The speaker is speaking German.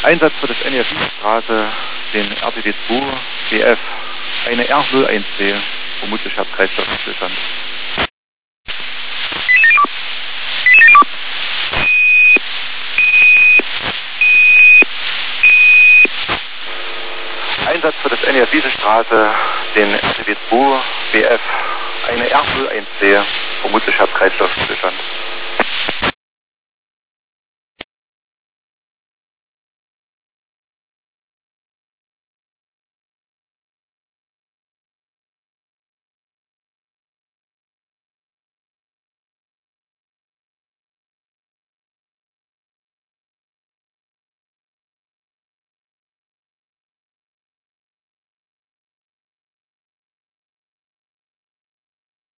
Einsatz für das NEF Straße, den RTW 2 BF, eine R01C, vermutlich Herz-Kreislauf-Stillstand. Einsatz für das NEF Straße, den RTW 2 BF, eine R01C, vermutlich Herz-Kreislauf-Stillstand.